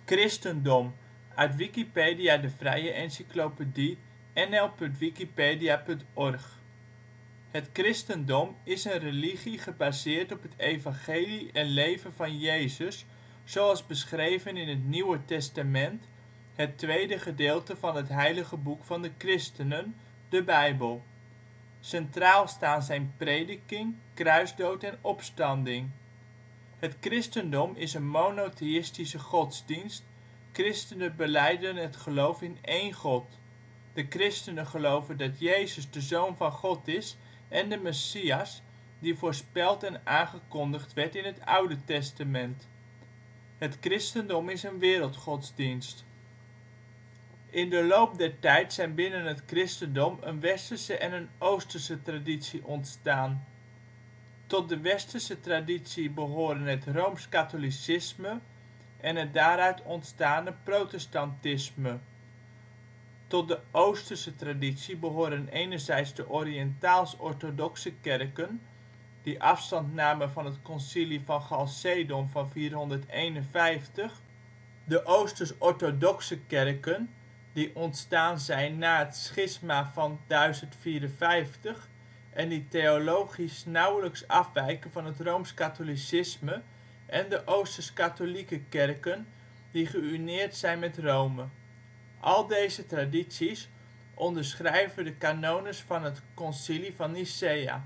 Christendom, uit Wikipedia, de vrije encyclopedie. nl.wikipedia.org. Het christendom is een religie gebaseerd op het evangelie en leven van Jezus zoals beschreven in het Nieuwe Testament, het tweede gedeelte van het heilige boek van de christenen, de Bijbel. Centraal staan zijn prediking, kruisdood en opstanding. Het christendom is een monotheïstische godsdienst. Christenen belijden het geloof in één God. De christenen geloven dat Jezus de Zoon van God is en de Messias, die voorspeld en aangekondigd werd in het Oude Testament. Het christendom is een wereldgodsdienst. In de loop der tijd zijn binnen het christendom een westerse en een oosterse traditie ontstaan. Tot de westerse traditie behoren het rooms-katholicisme en het daaruit ontstane protestantisme. Tot de oosterse traditie behoren enerzijds de Oriëntaals-orthodoxe kerken, die afstand namen van het Concilie van Chalcedon van 451, de Oosters-orthodoxe kerken, die ontstaan zijn na het schisma van 1054 en die theologisch nauwelijks afwijken van het rooms-katholicisme, en de Oosters-katholieke kerken, die geünieerd zijn met Rome. Al deze tradities onderschrijven de canones van het Concilie van Nicea.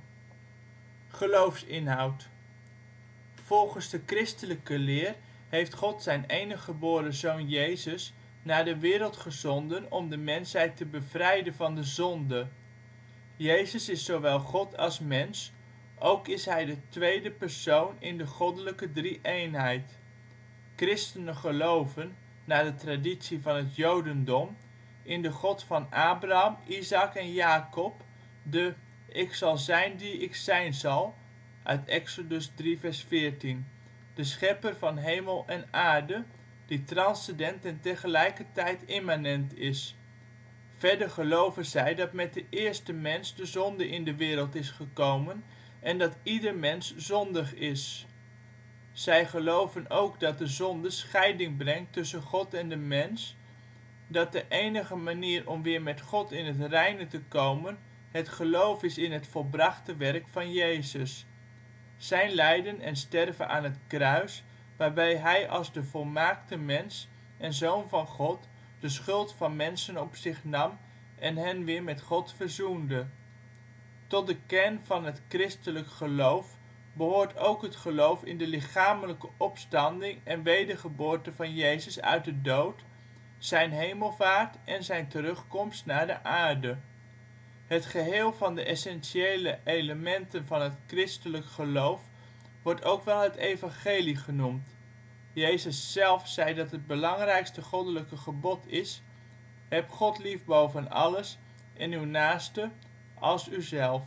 Geloofsinhoud. Volgens de christelijke leer heeft God zijn enige geboren Zoon Jezus naar de wereld gezonden om de mensheid te bevrijden van de zonde. Jezus is zowel God als mens, ook is hij de tweede persoon in de goddelijke drie-eenheid. Christenen geloven, naar de traditie van het jodendom, in de God van Abraham, Isaac en Jacob, de ik zal zijn die ik zijn zal, uit Exodus 3:14, de schepper van hemel en aarde, die transcendent en tegelijkertijd immanent is. Verder geloven zij dat met de eerste mens de zonde in de wereld is gekomen en dat ieder mens zondig is. Zij geloven ook dat de zonde scheiding brengt tussen God en de mens, dat de enige manier om weer met God in het reine te komen het geloof is in het volbrachte werk van Jezus. Zijn lijden en sterven aan het kruis, waarbij hij als de volmaakte mens en Zoon van God de schuld van mensen op zich nam en hen weer met God verzoende. Tot de kern van het christelijk geloof behoort ook het geloof in de lichamelijke opstanding en wedergeboorte van Jezus uit de dood, zijn hemelvaart en zijn terugkomst naar de aarde. Het geheel van de essentiële elementen van het christelijk geloof wordt ook wel het evangelie genoemd. Jezus zelf zei dat het belangrijkste goddelijke gebod is: heb God lief boven alles en uw naaste als uzelf.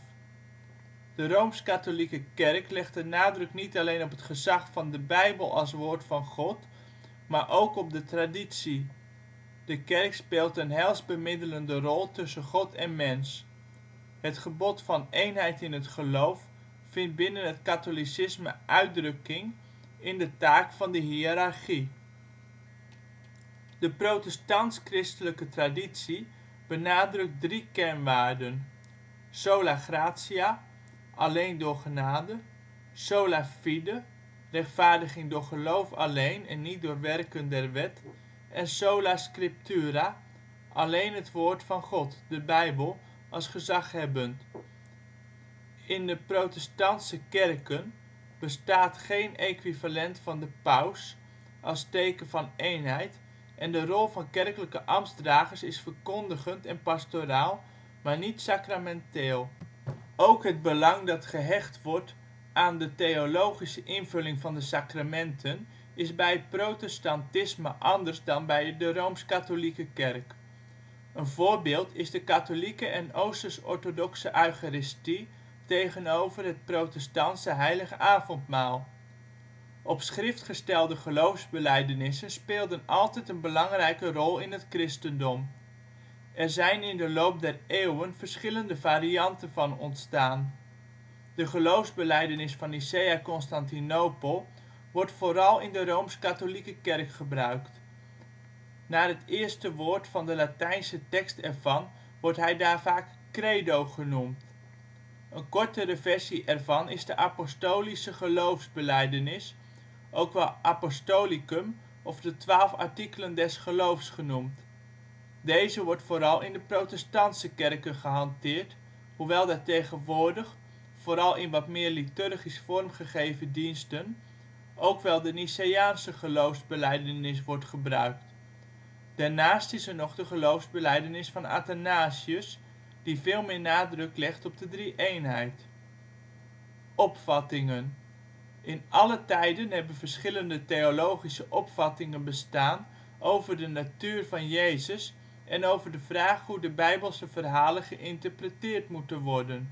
De Rooms-katholieke Kerk legt de nadruk niet alleen op het gezag van de Bijbel als woord van God, maar ook op de traditie. De Kerk speelt een heilsbemiddelende rol tussen God en mens. Het gebod van eenheid in het geloof vindt binnen het katholicisme uitdrukking in de taak van de hiërarchie. De protestants-christelijke traditie benadrukt drie kernwaarden: sola gratia, alleen door genade; sola fide, rechtvaardiging door geloof alleen en niet door werken der wet; en sola scriptura, alleen het woord van God, de Bijbel, als gezaghebbend. In de protestantse kerken bestaat geen equivalent van de paus als teken van eenheid en de rol van kerkelijke ambtsdragers is verkondigend en pastoraal, maar niet sacramenteel. Ook het belang dat gehecht wordt aan de theologische invulling van de sacramenten is bij het protestantisme anders dan bij de Rooms-katholieke Kerk. Een voorbeeld is de katholieke en Oosters-orthodoxe Eucharistie tegenover het protestantse heilige avondmaal. Op schrift gestelde geloofsbelijdenissen speelden altijd een belangrijke rol in het christendom. Er zijn in de loop der eeuwen verschillende varianten van ontstaan. De geloofsbelijdenis van Nicea Constantinopel wordt vooral in de Rooms-katholieke Kerk gebruikt. Naar het eerste woord van de Latijnse tekst ervan wordt hij daar vaak credo genoemd. Een kortere versie ervan is de apostolische geloofsbelijdenis, ook wel Apostolicum of de 12 artikelen des geloofs genoemd. Deze wordt vooral in de protestantse kerken gehanteerd, hoewel daar tegenwoordig, vooral in wat meer liturgisch vormgegeven diensten, ook wel de Niceaanse geloofsbelijdenis wordt gebruikt. Daarnaast is er nog de geloofsbelijdenis van Athanasius, die veel meer nadruk legt op de drie-eenheid. Opvattingen. In alle tijden hebben verschillende theologische opvattingen bestaan over de natuur van Jezus en over de vraag hoe de Bijbelse verhalen geïnterpreteerd moeten worden.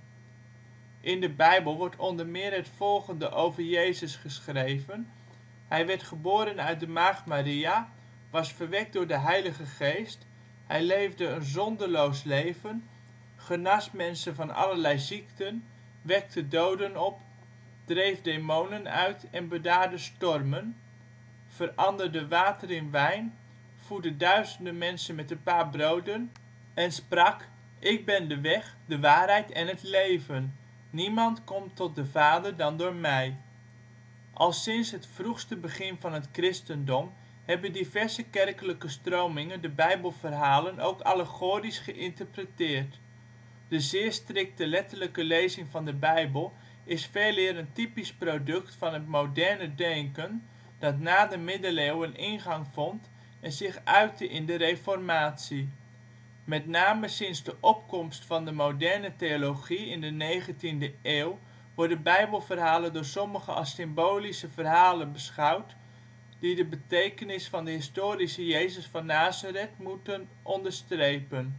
In de Bijbel wordt onder meer het volgende over Jezus geschreven: hij werd geboren uit de maagd Maria, was verwekt door de Heilige Geest, hij leefde een zondeloos leven, genas mensen van allerlei ziekten, wekte doden op, dreef demonen uit en bedaarde stormen, veranderde water in wijn, voedde duizenden mensen met een paar broden en sprak: ik ben de weg, de waarheid en het leven. Niemand komt tot de Vader dan door mij. Al sinds het vroegste begin van het christendom hebben diverse kerkelijke stromingen de Bijbelverhalen ook allegorisch geïnterpreteerd. De zeer strikte letterlijke lezing van de Bijbel is veeleer een typisch product van het moderne denken dat na de middeleeuwen ingang vond en zich uitte in de Reformatie. Met name sinds de opkomst van de moderne theologie in de 19e eeuw worden Bijbelverhalen door sommigen als symbolische verhalen beschouwd die de betekenis van de historische Jezus van Nazareth moeten onderstrepen.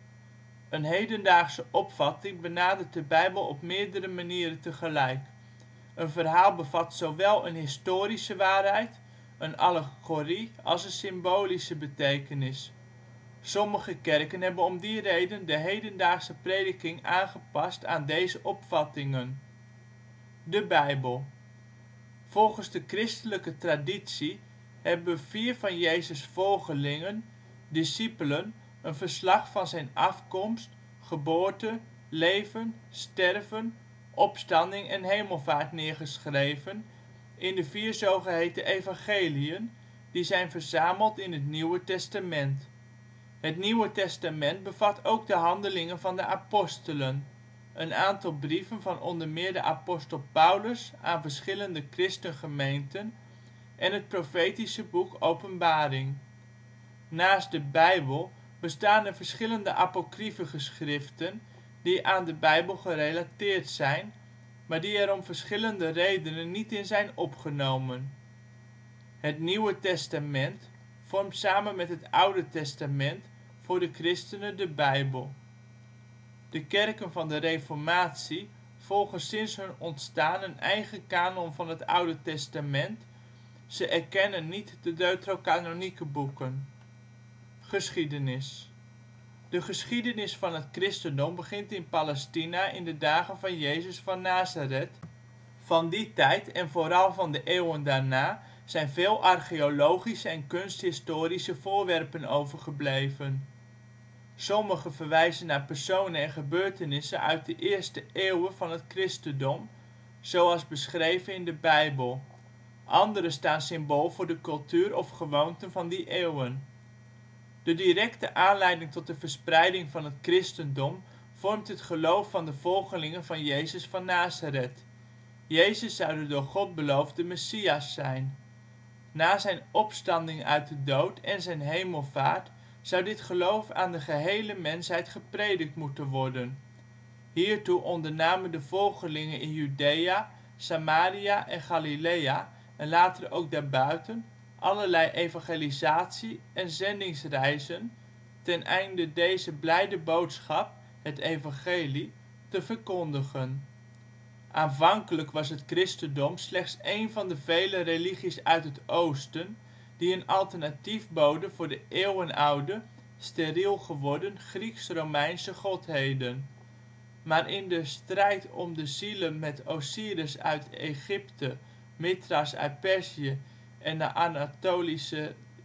Een hedendaagse opvatting benadert de Bijbel op meerdere manieren tegelijk. Een verhaal bevat zowel een historische waarheid, een allegorie als een symbolische betekenis. Sommige kerken hebben om die reden de hedendaagse prediking aangepast aan deze opvattingen. De Bijbel. Volgens de christelijke traditie hebben 4 van Jezus ' volgelingen, discipelen, een verslag van zijn afkomst, geboorte, leven, sterven, opstanding en hemelvaart neergeschreven in de 4 zogeheten evangeliën, die zijn verzameld in het Nieuwe Testament. Het Nieuwe Testament bevat ook de handelingen van de apostelen, een aantal brieven van onder meer de apostel Paulus aan verschillende christengemeenten en het profetische boek Openbaring. Naast de Bijbel bestaan er verschillende apocryfe geschriften die aan de Bijbel gerelateerd zijn, maar die er om verschillende redenen niet in zijn opgenomen. Het Nieuwe Testament vormt samen met het Oude Testament voor de christenen de Bijbel. De kerken van de Reformatie volgen sinds hun ontstaan een eigen canon van het Oude Testament, ze erkennen niet de deuterocanonieke boeken. Geschiedenis. De geschiedenis van het christendom begint in Palestina in de dagen van Jezus van Nazareth. Van die tijd en vooral van de eeuwen daarna zijn veel archeologische en kunsthistorische voorwerpen overgebleven. Sommige verwijzen naar personen en gebeurtenissen uit de eerste eeuwen van het christendom, zoals beschreven in de Bijbel. Andere staan symbool voor de cultuur of gewoonten van die eeuwen. De directe aanleiding tot de verspreiding van het christendom vormt het geloof van de volgelingen van Jezus van Nazareth. Jezus zou de door God beloofde Messias zijn. Na zijn opstanding uit de dood en zijn hemelvaart zou dit geloof aan de gehele mensheid gepredikt moeten worden. Hiertoe ondernamen de volgelingen in Judea, Samaria en Galilea en later ook daarbuiten allerlei evangelisatie - en zendingsreizen ten einde deze blijde boodschap, het evangelie, te verkondigen. Aanvankelijk was het christendom slechts één van de vele religies uit het oosten die een alternatief boden voor de eeuwenoude, steriel geworden Grieks-Romeinse godheden. Maar in de strijd om de zielen met Osiris uit Egypte, Mithras uit Perzië en de Anatolische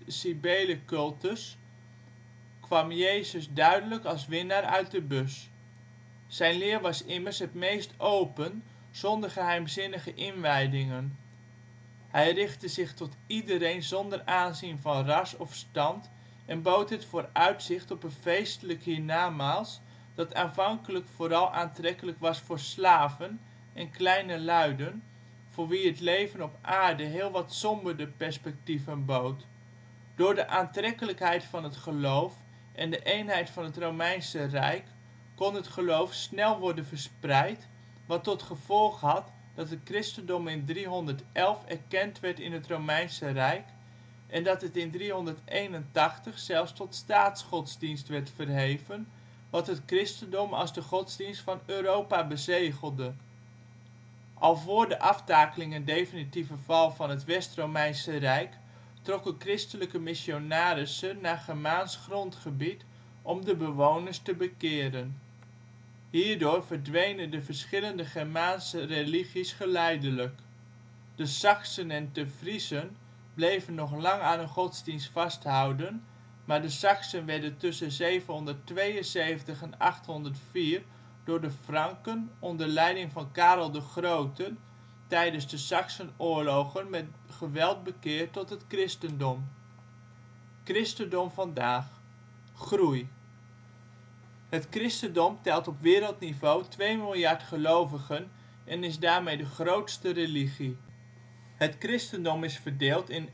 Cibele-cultus kwam Jezus duidelijk als winnaar uit de bus. Zijn leer was immers het meest open, zonder geheimzinnige inwijdingen. Hij richtte zich tot iedereen zonder aanzien van ras of stand en bood het vooruitzicht op een feestelijk hiernamaals dat aanvankelijk vooral aantrekkelijk was voor slaven en kleine luiden, voor wie het leven op aarde heel wat somberder perspectieven bood. Door de aantrekkelijkheid van het geloof en de eenheid van het Romeinse Rijk kon het geloof snel worden verspreid, wat tot gevolg had dat het christendom in 311 erkend werd in het Romeinse Rijk en dat het in 381 zelfs tot staatsgodsdienst werd verheven, wat het christendom als de godsdienst van Europa bezegelde. Al voor de aftakeling en definitieve val van het West-Romeinse Rijk trokken christelijke missionarissen naar Germaans grondgebied om de bewoners te bekeren. Hierdoor verdwenen de verschillende Germaanse religies geleidelijk. De Saksen en de Friezen bleven nog lang aan hun godsdienst vasthouden, maar de Saksen werden tussen 772 en 804 door de Franken onder leiding van Karel de Grote tijdens de Saksenoorlogen met geweld bekeerd tot het christendom. Christendom vandaag. Groei. Het christendom telt op wereldniveau 2 miljard gelovigen en is daarmee de grootste religie. Het christendom is verdeeld in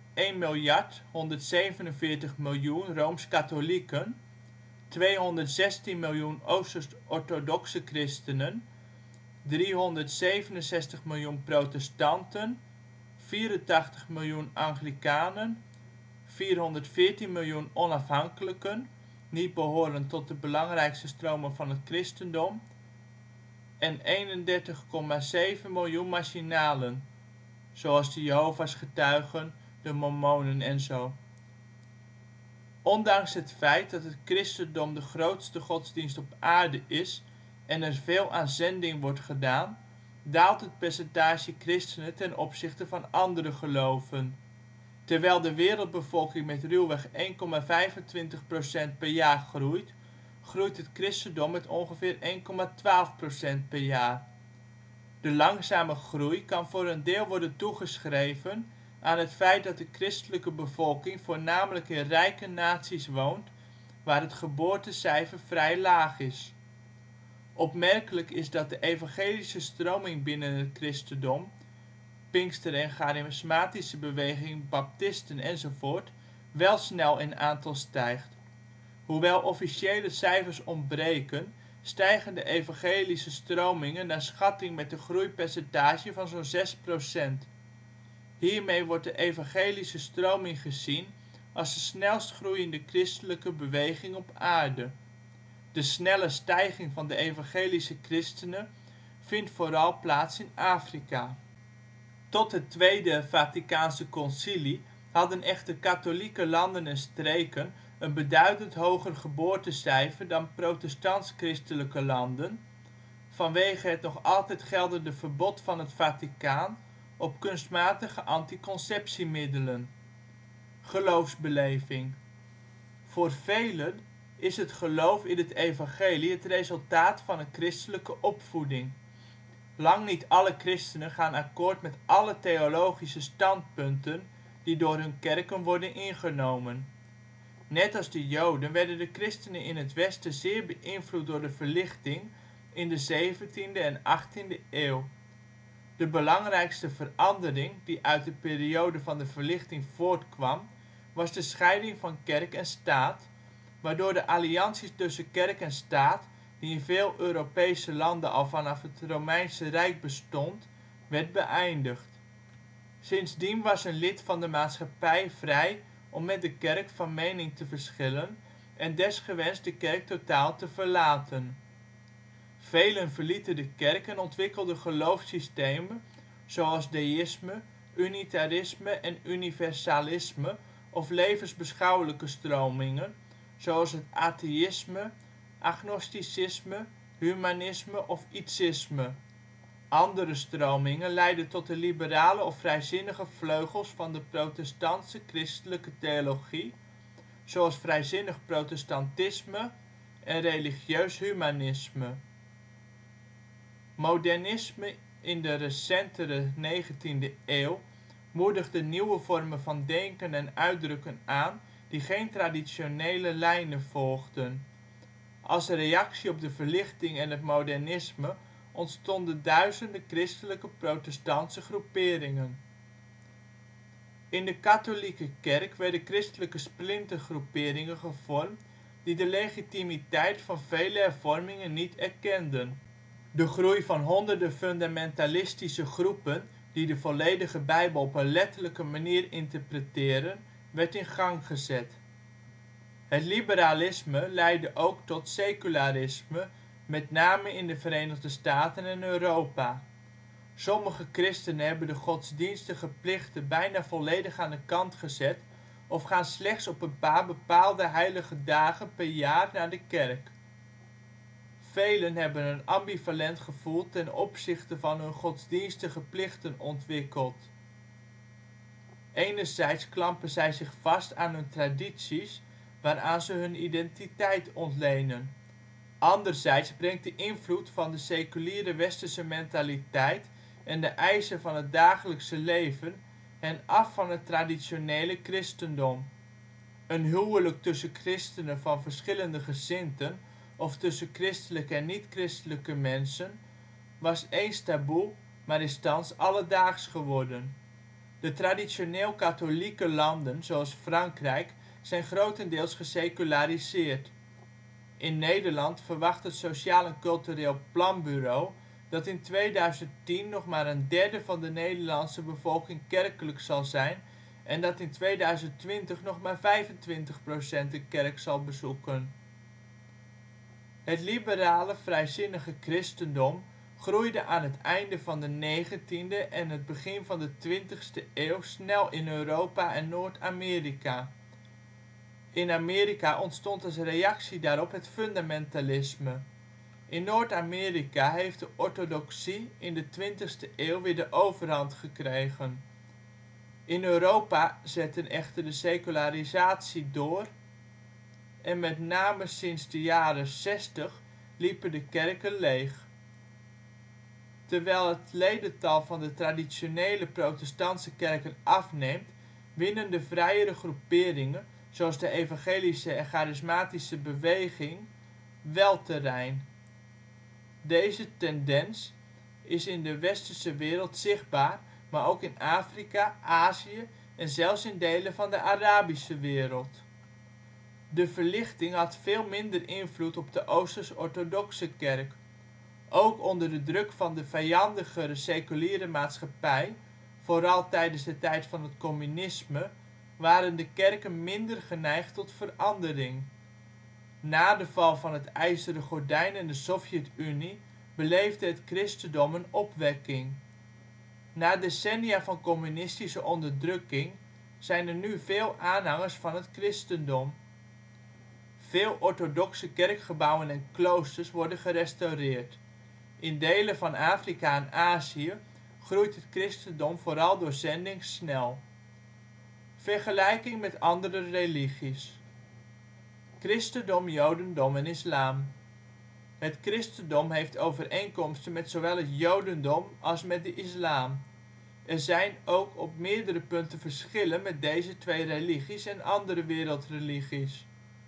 1.147.000.000 Rooms-katholieken, 216 miljoen Oosterse-orthodoxe christenen, 367 miljoen protestanten, 84 miljoen Anglikanen, 414 miljoen onafhankelijken, niet behorend tot de belangrijkste stromen van het christendom, en 31,7 miljoen marginalen, zoals de Jehova 's getuigen, de Mormonen en zo. Ondanks het feit dat het christendom de grootste godsdienst op aarde is en er veel aan zending wordt gedaan, daalt het percentage christenen ten opzichte van andere geloven. Terwijl de wereldbevolking met ruwweg 1,25% per jaar groeit, groeit het christendom met ongeveer 1,12% per jaar. De langzame groei kan voor een deel worden toegeschreven aan het feit dat de christelijke bevolking voornamelijk in rijke naties woont waar het geboortencijfer vrij laag is. Opmerkelijk is dat de evangelische stroming binnen het christendom (Pinkster en charismatische beweging, baptisten enzovoort) wel snel in aantal stijgt. Hoewel officiële cijfers ontbreken, stijgen de evangelische stromingen naar schatting met een groeipercentage van zo 'n 6%. Hiermee wordt de evangelische stroming gezien als de snelst groeiende christelijke beweging op aarde. De snelle stijging van de evangelische christenen vindt vooral plaats in Afrika. Tot het Tweede Vaticaanse Concilie hadden echter katholieke landen en streken een beduidend hoger geboortecijfer dan protestants-christelijke landen, vanwege het nog altijd geldende verbod van het Vaticaan op kunstmatige anticonceptiemiddelen. Geloofsbeleving. Voor velen is het geloof in het evangelie het resultaat van een christelijke opvoeding. Lang niet alle christenen gaan akkoord met alle theologische standpunten die door hun kerken worden ingenomen. Net als de Joden werden de christenen in het Westen zeer beïnvloed door de Verlichting in de 17e en 18e eeuw. De belangrijkste verandering die uit de periode van de Verlichting voortkwam was de scheiding van kerk en staat, waardoor de alliantie tussen kerk en staat, die in veel Europese landen al vanaf het Romeinse Rijk bestond, werd beëindigd. Sindsdien was een lid van de maatschappij vrij om met de kerk van mening te verschillen en desgewenst de kerk totaal te verlaten. Velen verlieten de kerk en ontwikkelden geloofssystemen zoals deïsme, unitarisme en universalisme of levensbeschouwelijke stromingen zoals het atheïsme, agnosticisme, humanisme of ietsisme. Andere stromingen leidden tot de liberale of vrijzinnige vleugels van de protestantse christelijke theologie, zoals vrijzinnig protestantisme en religieus humanisme. Modernisme in de recentere 19e eeuw moedigde nieuwe vormen van denken en uitdrukken aan die geen traditionele lijnen volgden. Als reactie op de Verlichting en het modernisme ontstonden duizenden christelijke protestantse groeperingen. In de katholieke kerk werden christelijke splintergroeperingen gevormd die de legitimiteit van vele hervormingen niet erkenden. De groei van honderden fundamentalistische groepen die de volledige Bijbel op een letterlijke manier interpreteren, werd in gang gezet. Het liberalisme leidde ook tot secularisme, met name in de Verenigde Staten en Europa. Sommige christenen hebben de godsdienstige plichten bijna volledig aan de kant gezet of gaan slechts op een paar bepaalde heilige dagen per jaar naar de kerk. Velen hebben een ambivalent gevoel ten opzichte van hun godsdienstige plichten ontwikkeld. Enerzijds klampen zij zich vast aan hun tradities, waaraan ze hun identiteit ontlenen. Anderzijds brengt de invloed van de seculiere westerse mentaliteit en de eisen van het dagelijkse leven hen af van het traditionele christendom. Een huwelijk tussen christenen van verschillende gezindten of tussen christelijke en niet-christelijke mensen was eens taboe, maar is thans alledaags geworden. De traditioneel katholieke landen zoals Frankrijk zijn grotendeels geseculariseerd. In Nederland verwacht het Sociaal en Cultureel Planbureau dat in 2010 nog maar een derde van de Nederlandse bevolking kerkelijk zal zijn en dat in 2020 nog maar 25% de kerk zal bezoeken. Het liberale vrijzinnige christendom groeide aan het einde van de 19e en het begin van de 20e eeuw snel in Europa en Noord-Amerika. In Amerika ontstond als reactie daarop het fundamentalisme. In Noord-Amerika heeft de orthodoxie in de 20e eeuw weer de overhand gekregen. In Europa zette echter de secularisatie door en met name sinds de jaren ' 60 liepen de kerken leeg. Terwijl het ledental van de traditionele protestantse kerken afneemt, winnen de vrijere groeperingen, zoals de evangelische en charismatische beweging, wel terrein. Deze tendens is in de westerse wereld zichtbaar, maar ook in Afrika, Azië en zelfs in delen van de Arabische wereld. De Verlichting had veel minder invloed op de Oosters-orthodoxe kerk. Ook onder de druk van de vijandigere seculiere maatschappij, vooral tijdens de tijd van het communisme, waren de kerken minder geneigd tot verandering. Na de val van het IJzeren Gordijn en de Sovjet-Unie beleefde het christendom een opwekking. Na decennia van communistische onderdrukking zijn er nu veel aanhangers van het christendom. Veel orthodoxe kerkgebouwen en kloosters worden gerestaureerd. In delen van Afrika en Azië groeit het christendom vooral door zending snel. Vergelijking met andere religies. Christendom, jodendom en islam. Het christendom heeft overeenkomsten met zowel het jodendom als met de islam. Er zijn ook op meerdere punten verschillen met deze twee religies en andere wereldreligies.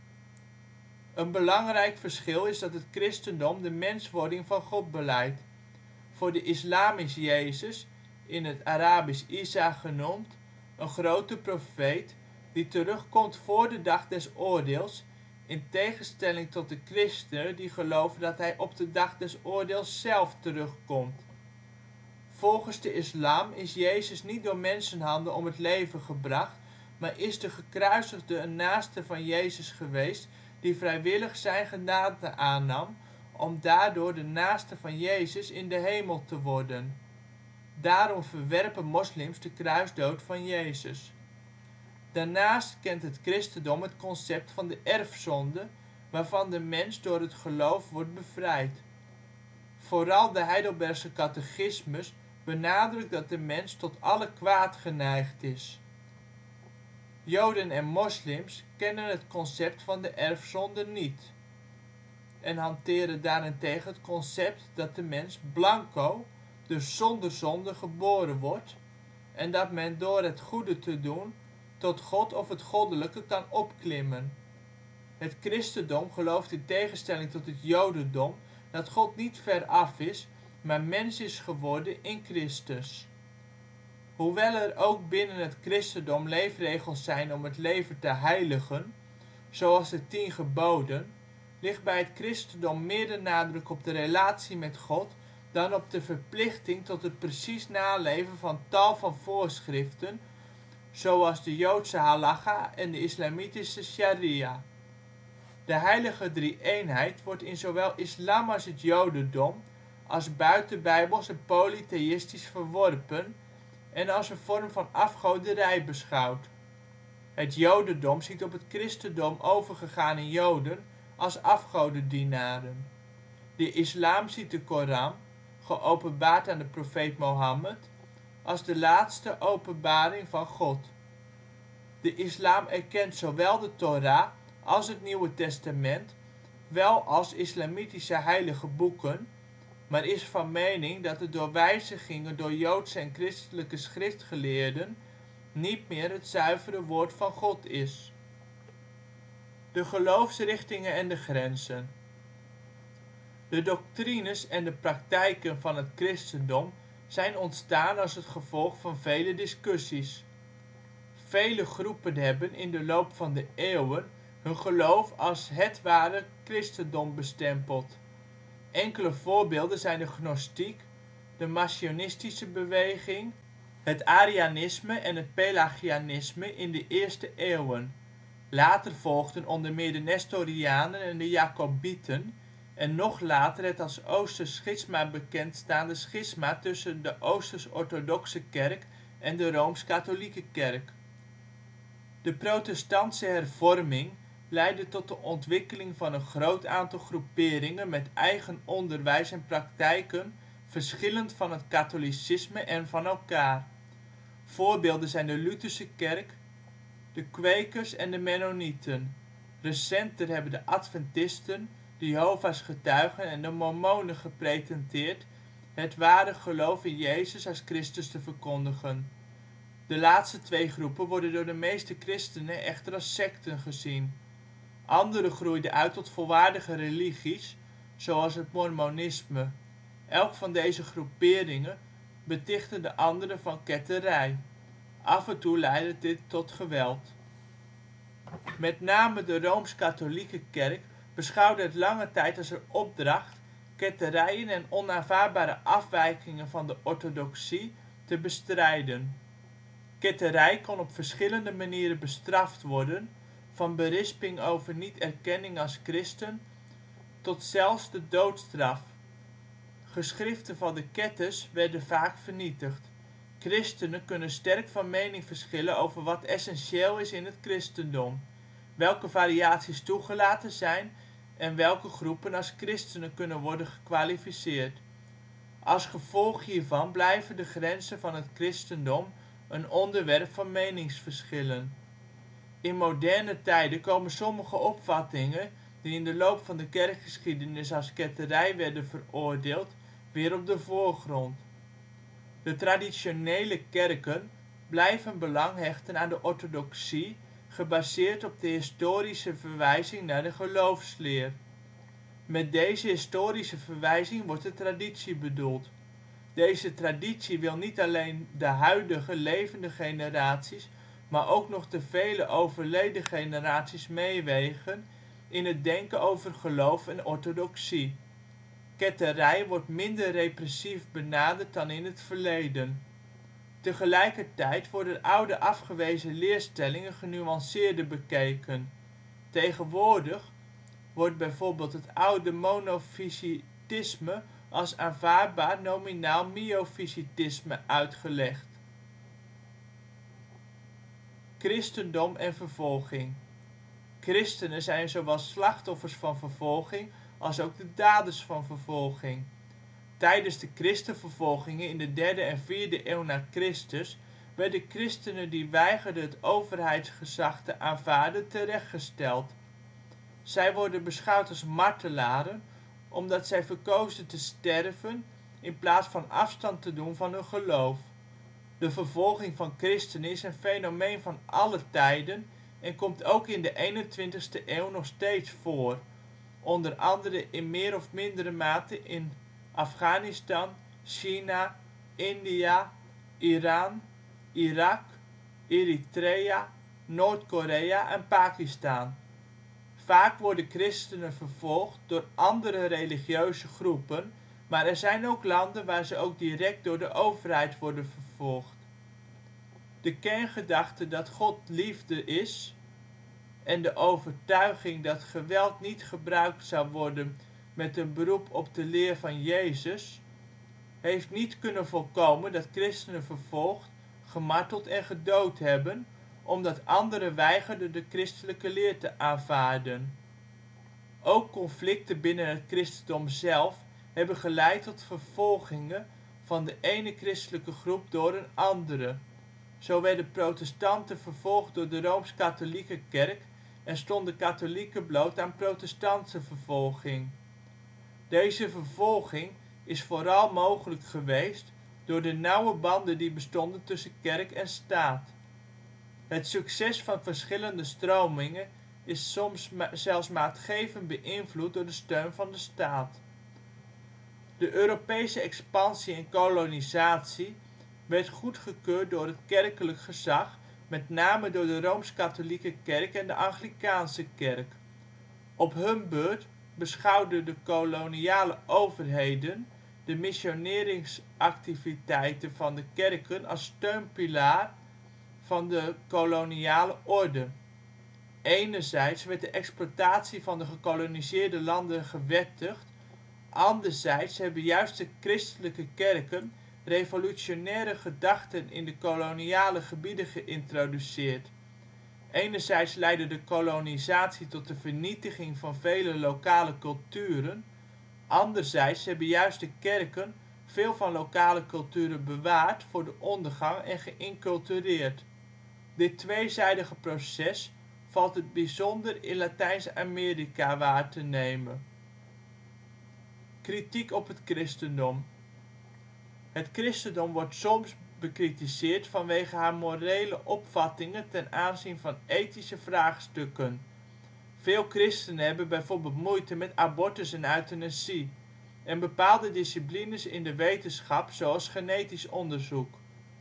Een belangrijk verschil is dat het christendom de menswording van God belijdt. Voor de islam is Jezus, in het Arabisch Isa genoemd, een grote profeet die terugkomt voor de dag des oordeels, in tegenstelling tot de christenen die geloven dat hij op de dag des oordeels zelf terugkomt. Volgens de islam is Jezus niet door mensenhanden om het leven gebracht, maar is de gekruisigde een naaste van Jezus geweest die vrijwillig zijn gedaante aannam, om daardoor de naaste van Jezus in de hemel te worden. Daarom verwerpen moslims de kruisdood van Jezus. Daarnaast kent het christendom het concept van de erfzonde, waarvan de mens door het geloof wordt bevrijd. Vooral de Heidelbergse catechismus benadrukt dat de mens tot alle kwaad geneigd is. Joden en moslims kennen het concept van de erfzonde niet, en hanteren daarentegen het concept dat de mens blanco, dus zonder zonde, geboren wordt, en dat men door het goede te doen tot God of het goddelijke kan opklimmen. Het christendom gelooft in tegenstelling tot het jodendom dat God niet veraf is, maar mens is geworden in Christus. Hoewel er ook binnen het christendom leefregels zijn om het leven te heiligen, zoals de 10 geboden, ligt bij het christendom meer de nadruk op de relatie met God dan op de verplichting tot het precies naleven van tal van voorschriften zoals de Joodse halacha en de islamitische sharia. De heilige drie-eenheid wordt in zowel islam als het jodendom als buitenbijbels en polytheïstisch verworpen en als een vorm van afgoderij beschouwd. Het jodendom ziet op het christendom overgegane joden als afgodendienaren. De islam ziet de Koran, geopenbaard aan de profeet Mohammed, als de laatste openbaring van God. De islam erkent zowel de Thora als het Nieuwe Testament wel als islamitische heilige boeken, maar is van mening dat het door wijzigingen door joodse en christelijke schriftgeleerden niet meer het zuivere woord van God is. De geloofsrichtingen en de grenzen. De doctrines en de praktijken van het christendom zijn ontstaan als het gevolg van vele discussies. Vele groepen hebben in de loop van de eeuwen hun geloof als het ware christendom bestempeld. Enkele voorbeelden zijn de gnostiek, de Marcionistische beweging, het Arianisme en het Pelagianisme in de eerste eeuwen. Later volgden onder meer de Nestorianen en de Jacobieten en nog later het als Oosters schisma bekendstaande schisma tussen de Oosters-orthodoxe Kerk en de Rooms-katholieke Kerk. De protestantse hervorming leidde tot de ontwikkeling van een groot aantal groeperingen met eigen onderwijs en praktijken verschillend van het katholicisme en van elkaar. Voorbeelden zijn de Lutherse Kerk, de Kwekers en de Mennonieten. Recenter hebben de Adventisten, de Jehova 's getuigen en de Mormonen gepretendeerd het ware geloof in Jezus als Christus te verkondigen. De laatste twee groepen worden door de meeste christenen echter als secten gezien. Andere groeiden uit tot volwaardige religies, zoals het Mormonisme. Elk van deze groeperingen betichtte de andere van ketterij. Af en toe leidde dit tot geweld. Met name de Rooms-katholieke Kerk beschouwde het lange tijd als een opdracht ketterijen en onaanvaardbare afwijkingen van de orthodoxie te bestrijden. Ketterij kon op verschillende manieren bestraft worden, van berisping over niet-erkenning als christen tot zelfs de doodstraf. Geschriften van de ketters werden vaak vernietigd. Christenen kunnen sterk van mening verschillen over wat essentieel is in het christendom, welke variaties toegelaten zijn en welke groepen als christenen kunnen worden gekwalificeerd. Als gevolg hiervan blijven de grenzen van het christendom een onderwerp van meningsverschillen. In moderne tijden komen sommige opvattingen die in de loop van de kerkgeschiedenis als ketterij werden veroordeeld weer op de voorgrond. De traditionele kerken blijven belang hechten aan de orthodoxie, gebaseerd op de historische verwijzing naar de geloofsleer. Met deze historische verwijzing wordt de traditie bedoeld. Deze traditie wil niet alleen de huidige levende generaties, maar ook nog de vele overleden generaties meewegen in het denken over geloof en orthodoxie. Ketterij wordt minder repressief benaderd dan in het verleden. Tegelijkertijd worden oude afgewezen leerstellingen genuanceerder bekeken. Tegenwoordig wordt bijvoorbeeld het oude monofysitisme als aanvaardbaar nominaal miofysitisme uitgelegd. Christendom en vervolging. Christenen zijn zowel slachtoffers van vervolging als ook de daders van vervolging. Tijdens de christenvervolgingen in de 3e en 4e eeuw na Christus werden christenen die weigerden het overheidsgezag te aanvaarden terechtgesteld. Zij worden beschouwd als martelaren omdat zij verkozen te sterven in plaats van afstand te doen van hun geloof. De vervolging van christenen is een fenomeen van alle tijden en komt ook in de 21e eeuw nog steeds voor, onder andere in meer of mindere mate in Afghanistan, China, India, Iran, Irak, Eritrea, Noord-Korea en Pakistan. Vaak worden christenen vervolgd door andere religieuze groepen, maar er zijn ook landen waar ze ook direct door de overheid worden vervolgd. De kerngedachte dat God liefde is en de overtuiging dat geweld niet gebruikt zou worden met een beroep op de leer van Jezus, heeft niet kunnen voorkomen dat christenen vervolgd, gemarteld en gedood hebben, omdat anderen weigerden de christelijke leer te aanvaarden. Ook conflicten binnen het christendom zelf hebben geleid tot vervolgingen van de ene christelijke groep door een andere. Zo werden protestanten vervolgd door de Rooms-Katholieke Kerk en stonden katholieken bloot aan protestantse vervolging. Deze vervolging is vooral mogelijk geweest door de nauwe banden die bestonden tussen kerk en staat. Het succes van verschillende stromingen is soms zelfs maatgevend beïnvloed door de steun van de staat. De Europese expansie en kolonisatie werd goedgekeurd door het kerkelijk gezag, met name door de Rooms-Katholieke Kerk en de Anglicaanse Kerk. Op hun beurt beschouwden de koloniale overheden de missioneringsactiviteiten van de kerken als steunpilaar van de koloniale orde. Enerzijds werd de exploitatie van de gekoloniseerde landen gewettigd, anderzijds hebben juist de christelijke kerken revolutionaire gedachten in de koloniale gebieden geïntroduceerd. Enerzijds leidde de kolonisatie tot de vernietiging van vele lokale culturen, anderzijds hebben juist de kerken veel van lokale culturen bewaard voor de ondergang en geïncultureerd. Dit tweezijdige proces valt het bijzonder in Latijns-Amerika waar te nemen. Kritiek op het christendom. Het christendom wordt soms bekritiseerd vanwege haar morele opvattingen ten aanzien van ethische vraagstukken. Veel christenen hebben bijvoorbeeld moeite met abortus en euthanasie, en bepaalde disciplines in de wetenschap zoals genetisch onderzoek.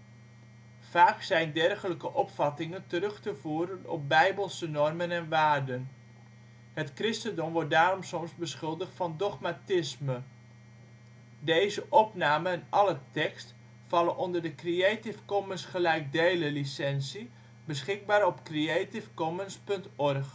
Vaak zijn dergelijke opvattingen terug te voeren op bijbelse normen en waarden. Het christendom wordt daarom soms beschuldigd van dogmatisme. Deze opname en alle tekst vallen onder de Creative Commons gelijkdelen licentie, beschikbaar op creativecommons.org